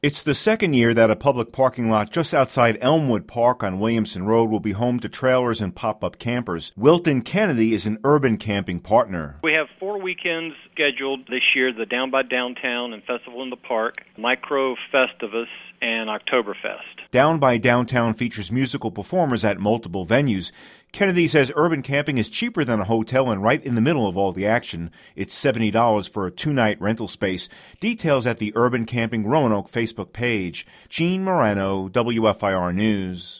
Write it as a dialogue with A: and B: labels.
A: It's the second year that a public parking lot just outside Elmwood Park on Williamson Road will be home to trailers and pop-up campers. Wilton Kennedy is an urban camping partner.
B: We have 4 weekends scheduled this year, the Down by Downtown and Festival in the Park, Micro Festivus, and Oktoberfest.
A: Down by Downtown features musical performers at multiple venues. Kennedy says urban camping is cheaper than a hotel and right in the middle of all the action. It's $70 for a 2-night rental space. Details at the Urban Camping Roanoke Facebook page. Gene Morano, WFIR News.